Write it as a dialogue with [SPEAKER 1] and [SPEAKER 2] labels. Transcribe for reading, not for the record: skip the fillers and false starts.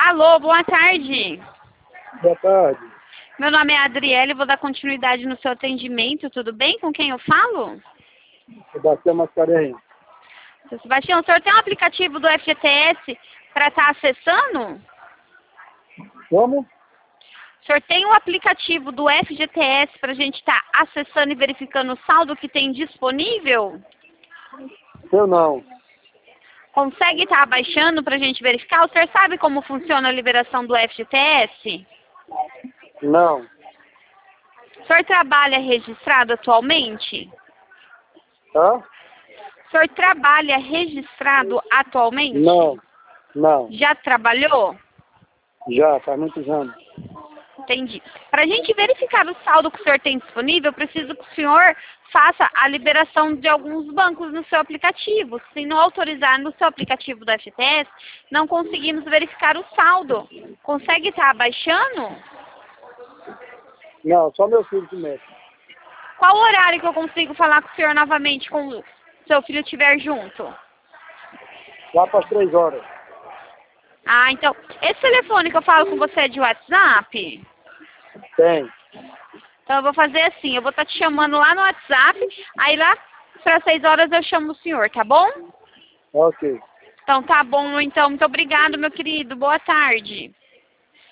[SPEAKER 1] Alô, boa tarde.
[SPEAKER 2] Boa tarde.
[SPEAKER 1] Meu nome é Adriele, vou dar continuidade no seu atendimento, tudo bem? Com quem eu falo?
[SPEAKER 2] Sebastião Mascarenhas.
[SPEAKER 1] Seu Sebastião, o senhor tem um aplicativo do FGTS para estar acessando?
[SPEAKER 2] Como?
[SPEAKER 1] O senhor tem um aplicativo do FGTS para a gente estar acessando e verificando o saldo que tem disponível?
[SPEAKER 2] Eu não.
[SPEAKER 1] Consegue estar baixando para a gente verificar? O senhor sabe como funciona a liberação do FGTS?
[SPEAKER 2] Não.
[SPEAKER 1] O senhor trabalha registrado atualmente?
[SPEAKER 2] Hã?
[SPEAKER 1] O senhor trabalha registrado atualmente?
[SPEAKER 2] Não. Não.
[SPEAKER 1] Já trabalhou?
[SPEAKER 2] Já, faz muitos anos.
[SPEAKER 1] Entendi. Para a gente verificar o saldo que o senhor tem disponível, eu preciso que o senhor faça a liberação de alguns bancos no seu aplicativo. Se não autorizar no seu aplicativo do FGTS, não conseguimos verificar o saldo. Consegue estar abaixando?
[SPEAKER 2] Não, só meu filho que mexe.
[SPEAKER 1] Qual horário que eu consigo falar com o senhor novamente quando seu filho estiver junto?
[SPEAKER 2] Lá para as 3 horas.
[SPEAKER 1] Ah, então, esse telefone que eu falo com você é de WhatsApp?
[SPEAKER 2] Tem.
[SPEAKER 1] Então eu vou fazer assim, eu vou estar te chamando lá no WhatsApp, aí lá para 6 horas eu chamo o senhor, tá bom?
[SPEAKER 2] Ok.
[SPEAKER 1] Então tá bom, então, muito obrigado, meu querido, boa tarde.